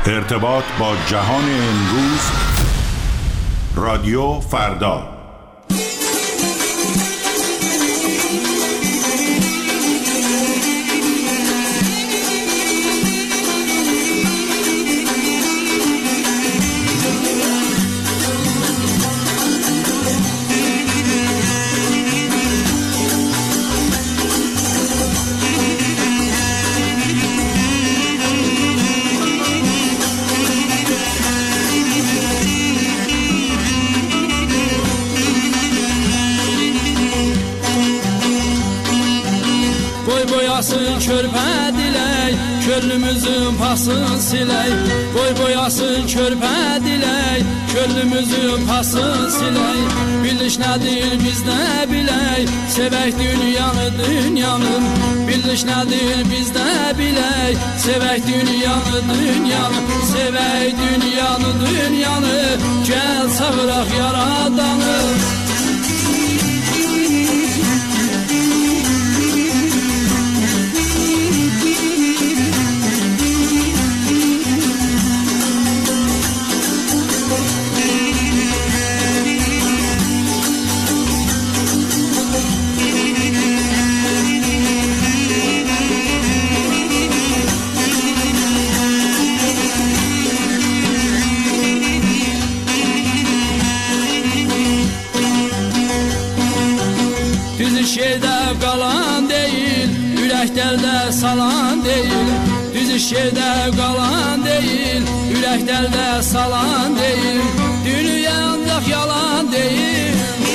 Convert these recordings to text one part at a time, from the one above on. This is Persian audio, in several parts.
ارتباط با جهان امروز. رادیو فردا. Körpə dilək, könlümüzün pasını silək. Qoy boyasın körpə dilək, könlümüzün pasını silək. Biliş nədir biz nə bilək, sevək dünyanı dünyanın. Biliş nədir biz nə bilək, sevək dünyanı dünyanı. Sevək dünyanı dünyanı, gəl çağıraq yaradanı. Şerdə qalan deyil, ürəklərdə salan deyil. Düz şerdə qalan deyil, ürəklərdə salan deyil. Dünya ancaq yalan deyil.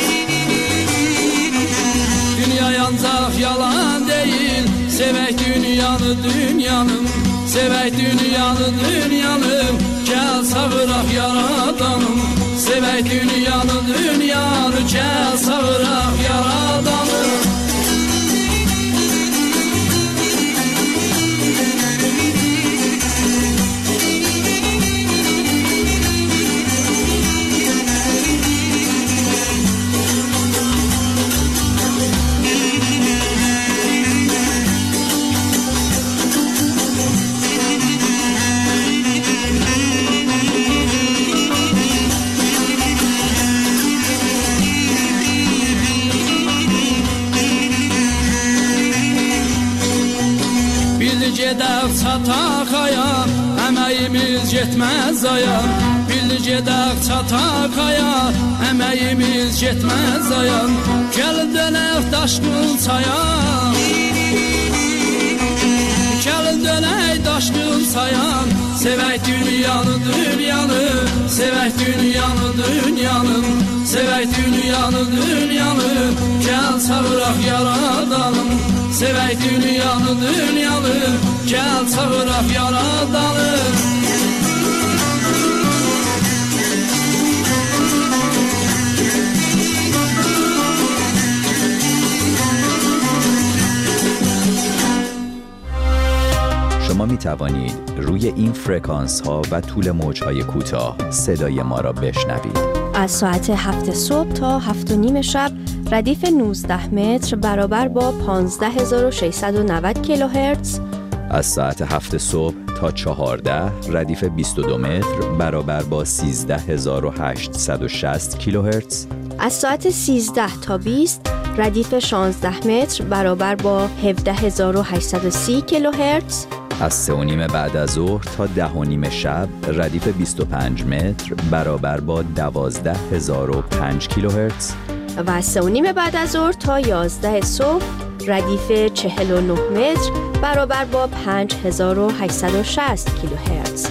Dünya ancaq yalan deyil. Sevək dünyanı dünyanın, sevək dünyanı dünyanın. Gəl çağıraq yaradanım. Sevək dünyanı dünyanı, gəl çağıraq yaradanım. Gedək çataq aya, əməyimiz getməz aya. Bildi gedək çataq aya, əməyimiz getməz aya. Gəl dönək daşqın çaya, gəl dönək daşqın çaya. Sevək dünyanı dünyanı, sevək dünyanı dünyanı. Sevək dünyanı dünyanı, gəl çağıraq yaradanım. Sevək dünyanı dünyanı, gəl çağıraq yaradanım. شما می توانید روی این فرکانس ها و طول موج های کوتاه صدای ما را بشنوید. از ساعت 7 صبح تا 7:30 شب ردیف 19 متر برابر با 15690 کیلوهرتز. از ساعت 7 صبح تا 14 ردیف 22 متر برابر با 13860 کیلوهرتز. از ساعت 13 تا 20 ردیف 16 متر برابر با 17830 کیلوهرتز. از 3:30 بعد از ظهر تا 10:30 شب ردیف 25 متر برابر با 12005 کیلوهرتز. و از 3:30 بعد از ظهر تا 11 صبح ردیف 49 متر برابر با 5860 کیلوهرتز.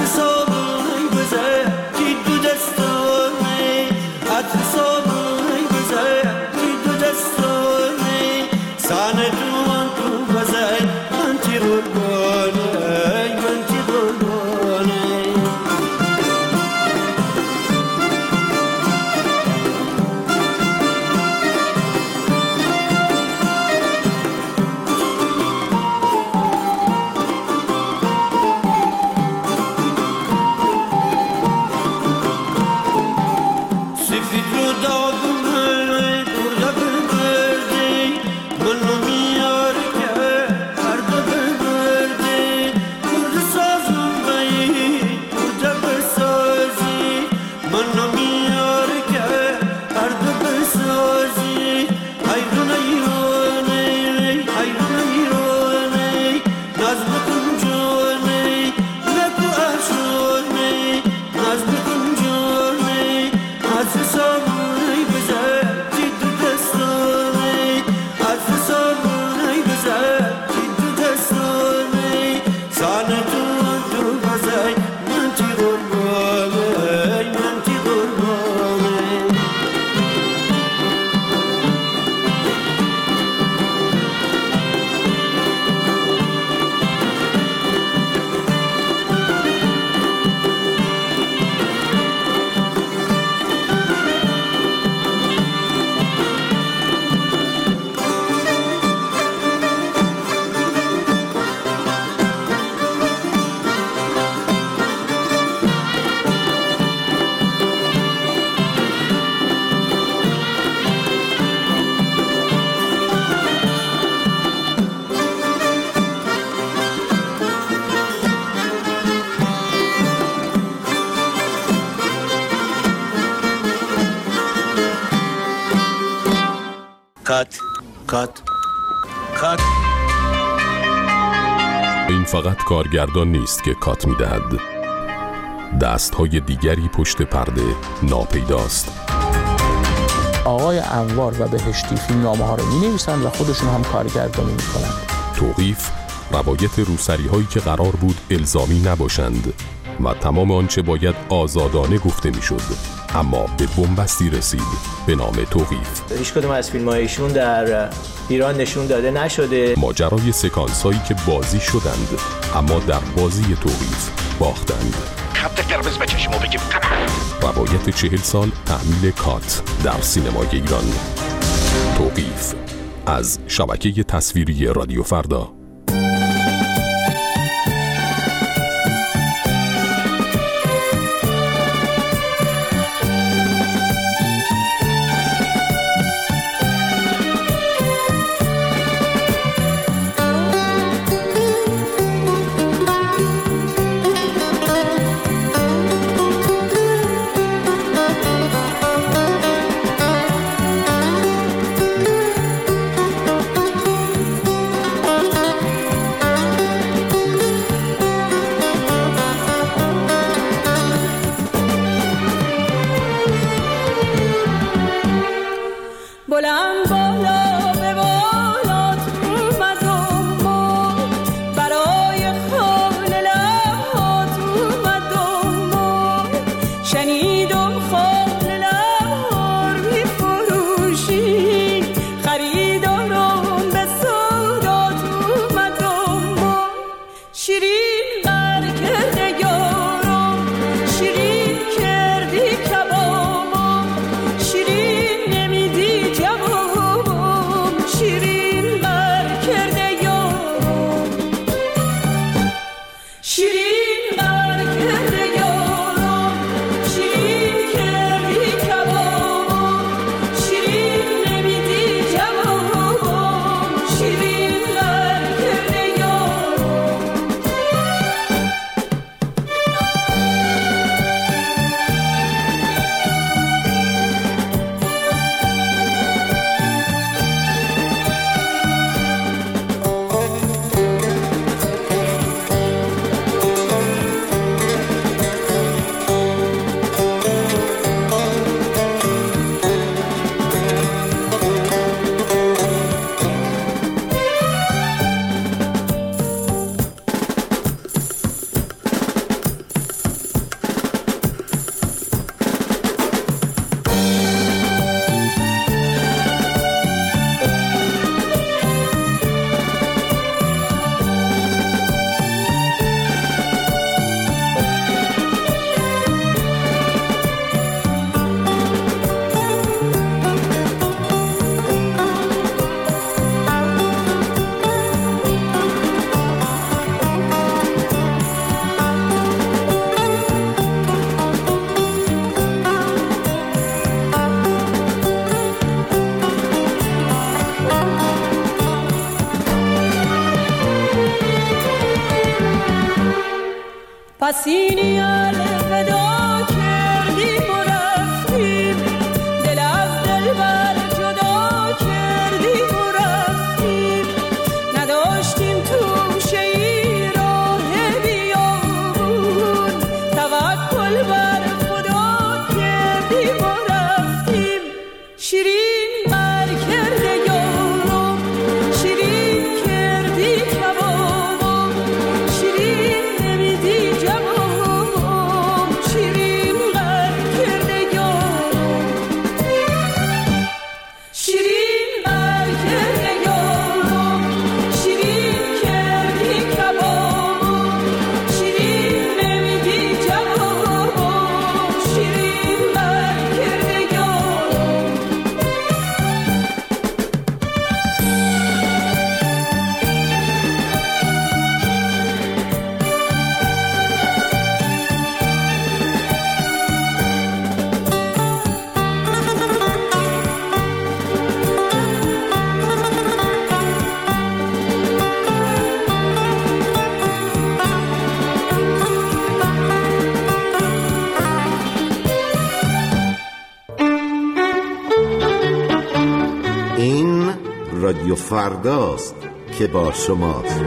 کات. این فقط کارگردان نیست که کات می‌دهد. دست‌های دیگری پشت پرده ناپیداست. آقای انوار و بهشتی فیلمنامه‌ها رو می‌نویسن و خودشون هم کارگردانی می‌کنن. توقیف روایت روسری‌هایی که قرار بود الزامی نباشند و تمام آنچه باید آزادانه گفته میشد اما به بنبستی رسید به نام توقیف. هیچ کدوم از فیلم‌هایشون در ایران نشون داده نشده. ماجرای سکانس‌هایی که بازی شدند اما در بازی توقیف باختند. خط قرمز به چشمو بگیم. روایت 40 سال تحمیل کات در سینمای ایران. توقیف از شبکه تصویری رادیو فردا. سینی الوداع کردیم و رفتیم، دل از دل بر جدا کردیم و رفتیم، نداشتیم توشه ای راه بیابون، توکل بر خدا کردیم و رفتیم. شیرین بر کرده یارم، شیرین کردی کبابم، شیرین نمیدی جوابم، شیرین بر کرده یارم، شیرین بر کرده یارم، شیرین کردی کبابم، شیرین نمیدی جوابم، شیرین بر کرده یارم. این رادیو فرداست که با شماست.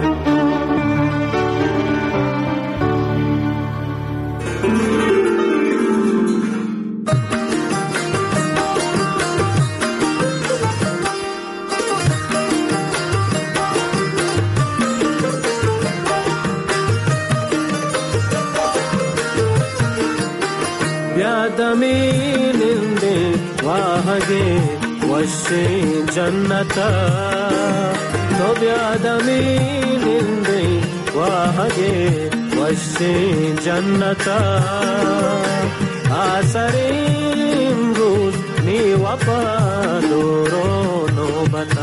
ಬ್ಯಾದಮಿ ನಿಂದೆ ವಾಹಗೆ ವಶೆ ಜನ್ನತ ತೋ ಬ್ಯಾದಮಿ ನಿಂದೆ ವಾಹಗೆ ವಶೆ ಜನ್ನತ ಆಸರೆ ಇಮ್ರೂಜ್ ನೀ ವಫಾದೋರೋ ನೋಬತ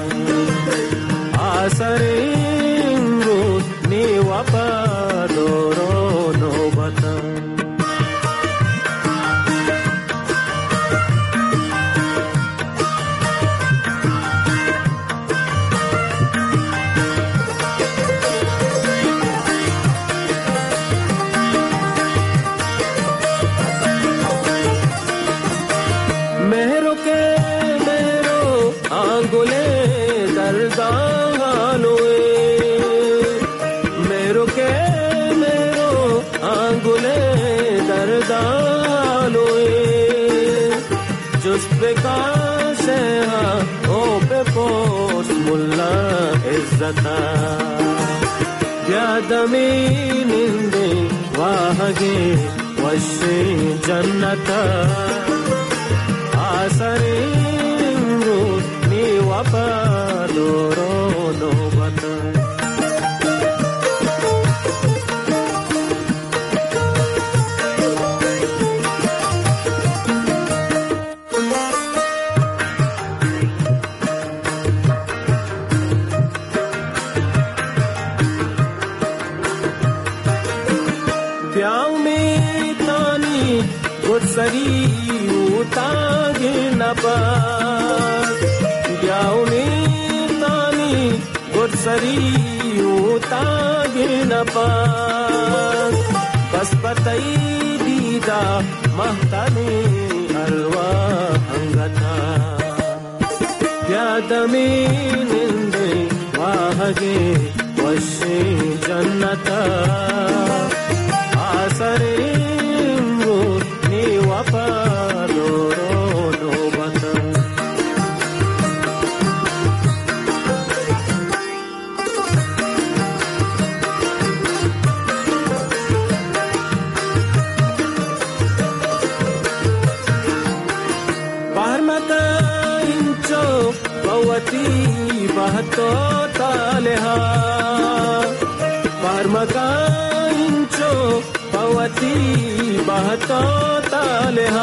ಆಸರೆ ಇಮ್ರೂಜ್ ನೀ ವಫಾದೋರೋ ನೋಬತ ಬ್ಯಾದಮಿ ನಿಂದೆ ವಾಹಗೆ ವಶೆ ಜನ್ನತ ಆಸರೆ ಇಮ್ರೂಜ್ ನೀ ವಫಾದೋರೋ ನೋಬತ सरी उतागे न पास ब्याव में तानी गुरसरी उतागे न पास बस बताई दीदा महताने अलवा अंगता ब्यादमे निंदे वाहगे वशे जन्नता आसरे बहतो तालेहा परमकांचो पवती बहतो तालेहा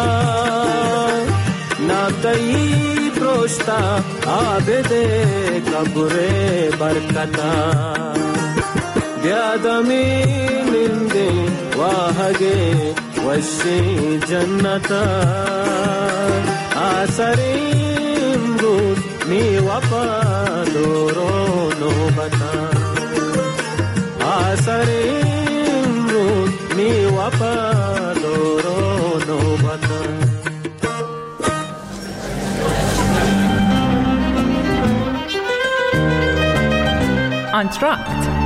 नातई प्रोष्टा आबेदे कबरे बरकता ब्यादमी निंदे वाहगे वशे जन्नता आसरे इम्रूज नी वफादोरो नोबता आसरे इम्रूज می وفادار و نوبتان. آنتراکت.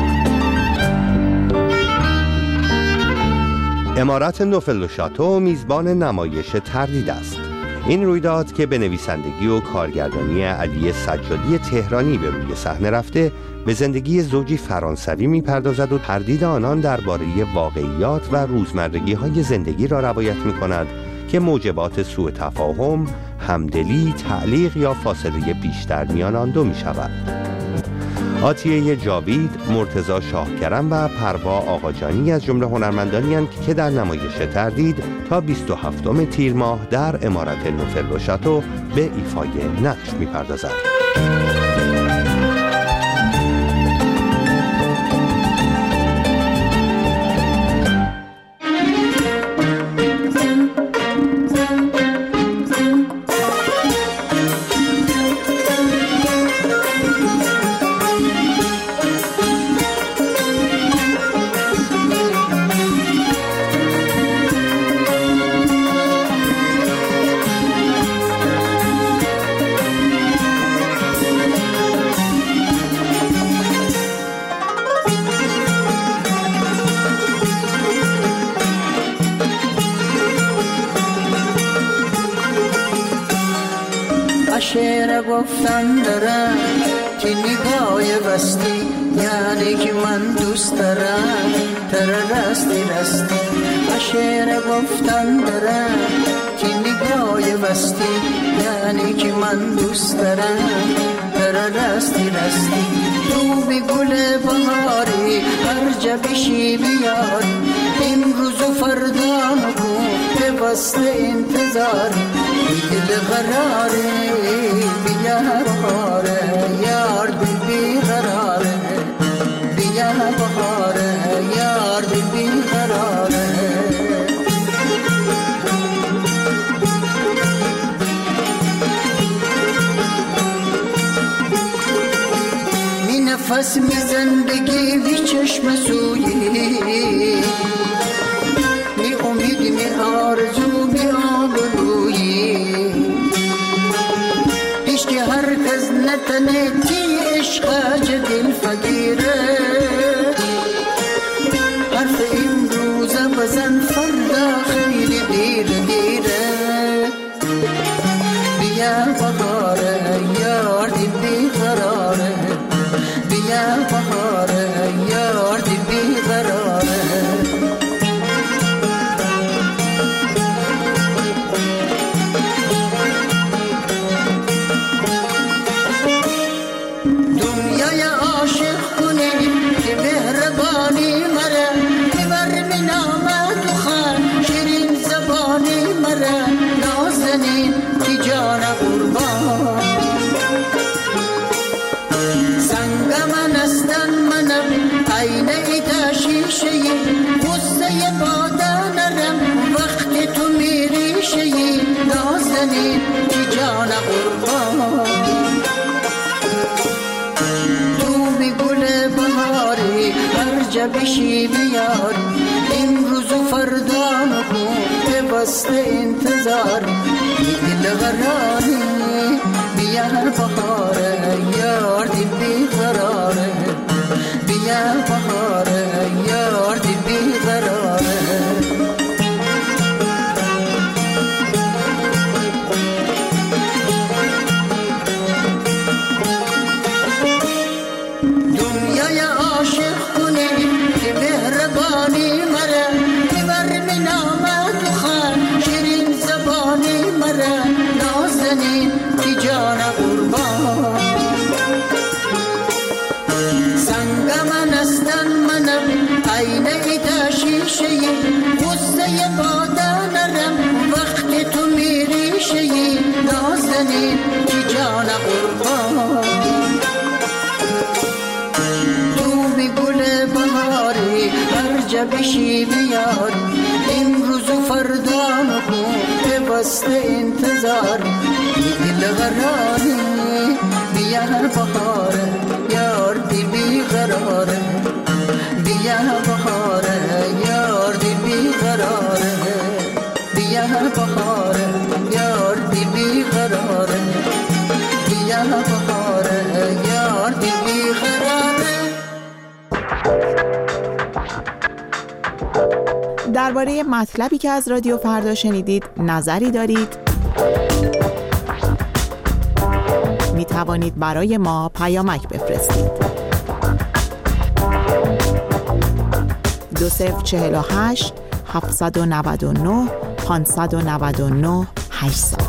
امارت نوفل و شاتو میزبان نمایش تردید است. این رویداد که به نویسندگی و کارگردانی علی سجادی تهرانی به روی صحنه رفته، به زندگی زوجی فرانسوی میپردازد و تردید آنان درباره واقعیات و روزمرگی‌های زندگی را روایت می‌کند که موجبات سوء تفاهم، همدلی، تعلیق یا فاصله بیشتر میان آن دو می‌شود. عاطیه جاوید، مرتضی شاهکرم و پروا آقاجانی از جمله هنرمندانی هستند که در نمایش تردید تا 27 تیر ماه در امارت نوفل و شاتو به ایفای نقش می‌پردازند. شعر گفتن دارم که نگاه بستی، یعنی که من دوست دارم تر رستی رستی. شعر گفتن دارم که نگاه بستی، یعنی که من دوست دارم تر رستی رستی. تو به گل بهاری هر جا بشی بیار، امروز و فردا نکن به وصل انتظار. دل قراره بیا بهاره یار، دل بیقراره بیا بهاره یار، دل بیقراره. می نفس میزن بگی بی چشم سویی، می امید می آرزو می آبرویی. پیش که هر کس نتنه تی عشق دل فقیره، حرف امروز بزن فردا خیلی دیر دیره. بیا بهاره یار دل بیقراره، بیا بهاره یار دل بیقراره. دنیای عاشق کنی که مهربانی مره، ببر می نامد و خان شیرین زبانی مره. نازنین که جان قربان سنگ من استن منم، عینه ایتا شیشه غصه بادا نرم وقتی تو میری شیی. نازنین که جان قربان هر جا بشی بیار، امروز و فردا نکن به وصل انتظار. دل قراره بیا بهاره یار، دل بیقراره بیا بهاره یار، دل بیقراره. دنیای عاشق کنی که مهربانی مره، ببر می نامد و خان شیرین زبانی مره. نازنین که جان قربان سنگ من استن منم، عینه ایتا شیشه غصه بادا نرم وقتی تو میری شیی. نازنین که جان قربان هر جا بشی بیار، امروز و فردا نکن به وصل انتظار. دل قراره بیا بهاره یار، دل بیقراره بیا بهاره یار، دل درباره مطلبی که از رادیو فردا شنیدید نظری دارید؟ می توانید برای ما پیامک بفرستید. 2048 799 599 800.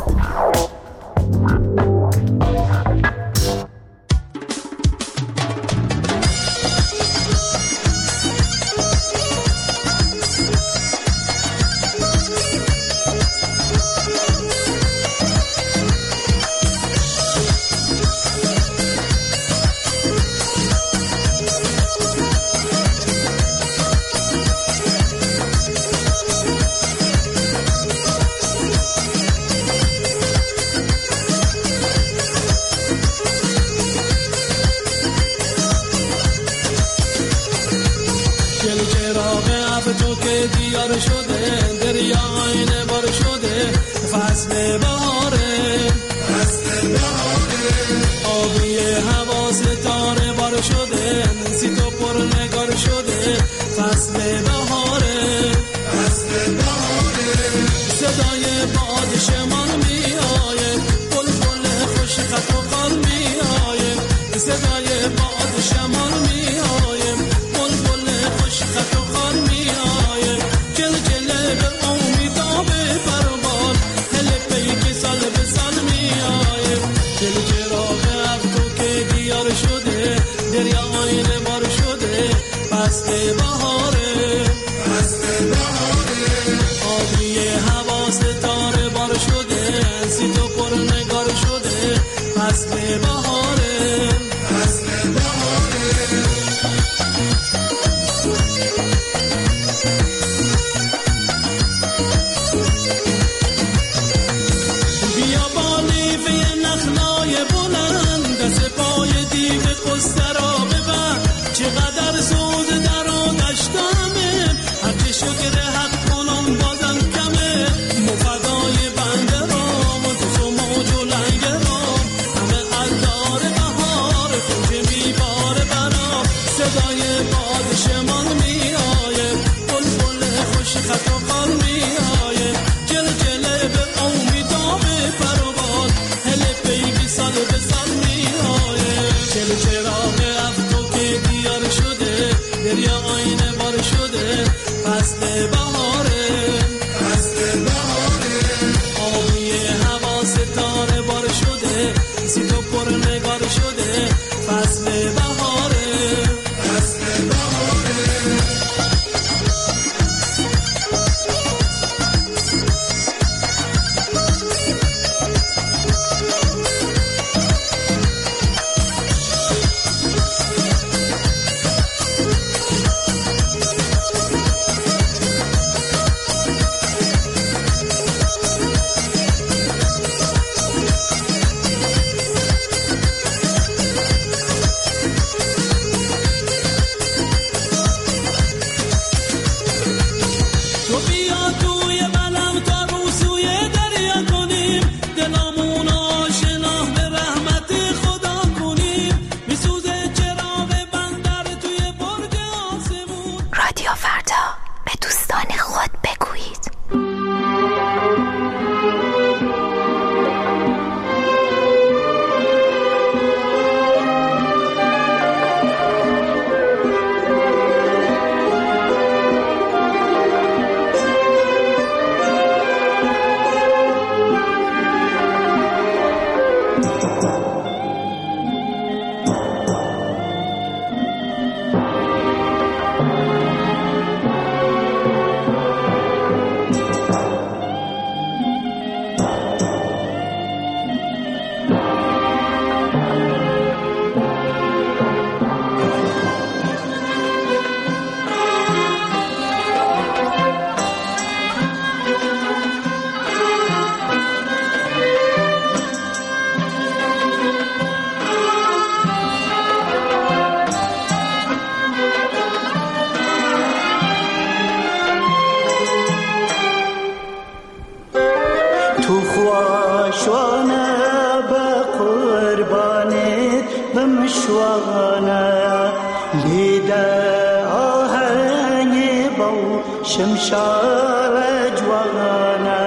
شمشار جوانا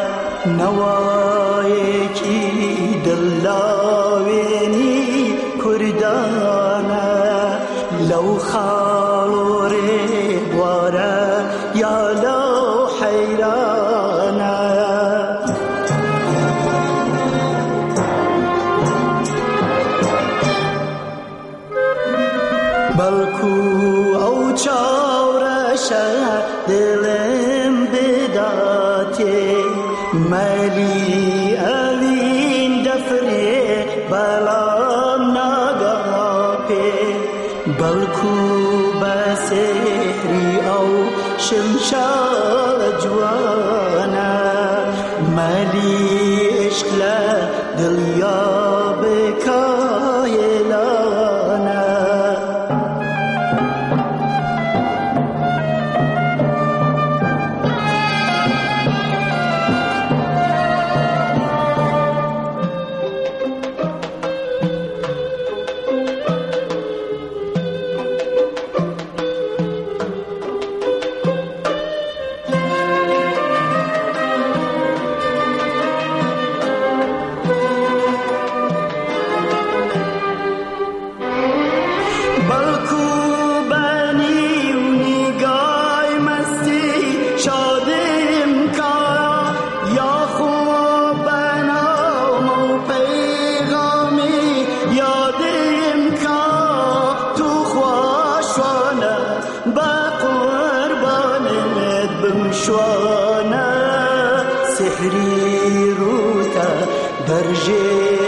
نوایکی دلاوینی کردانا لو خالوری بوارا یا لو حیرانا بلکو او چاورشا دلم بداتی مالی اوین دفری بلام ناگاپی بلکو بسیری او شمشاد جوانا مالی عشق دلیا بکایلانا سحری روتا برجه